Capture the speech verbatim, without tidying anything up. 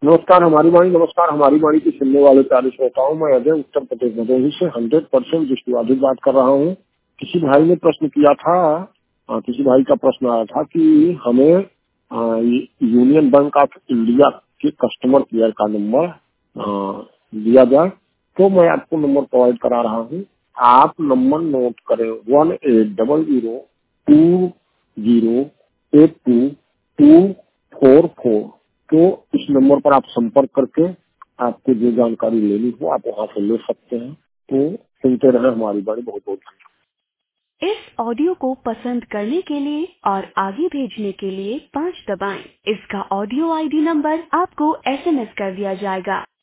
नमस्कार हमारी वाणी नमस्कार हमारी वाणी की सुनने वाले प्यारे श्रोताओं, मैं अजय उत्तर प्रदेश भदोही से हंड्रेड परसेंट दृष्टिबाधित बात कर रहा हूँ। किसी भाई ने प्रश्न किया था, आ, किसी भाई का प्रश्न आया था कि हमें आ, यूनियन बैंक ऑफ इंडिया के कस्टमर केयर का नंबर दिया जाए, तो मैं आपको नंबर प्रोवाइड करा रहा हूँ। आप नंबर नोट करें one eight double zero two zero eight two two four four. तो इस नंबर पर आप संपर्क करके आपको जो जानकारी लेनी हो आप वहाँ से ले सकते हैं। तो सुनते रहे हमारी बारी। बहुत बहुत धन्यवाद। इस ऑडियो को पसंद करने के लिए और आगे भेजने के लिए पाँच दबाएं। इसका ऑडियो आईडी नंबर आपको एसएमएस कर दिया जाएगा।